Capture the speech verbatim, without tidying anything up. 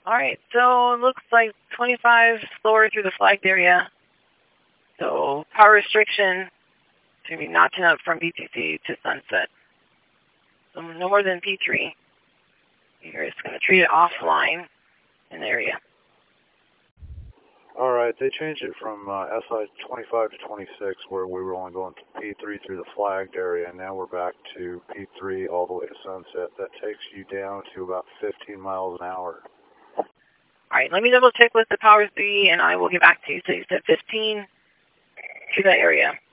All right, so it looks like twenty-five slower through the flagged area. So power restriction to be notching up from B T C to Sunset. So no more than P three. You're just going to treat it offline in the area. All right, they changed it from uh, S I twenty-five to twenty-six, where we were only going to P three through the flagged area, and now we're back to P three all the way to Sunset. That takes you down to about fifteen miles an hour. All right, let me double check with the powers B, and I will get back to you. So you said fifteen to that area.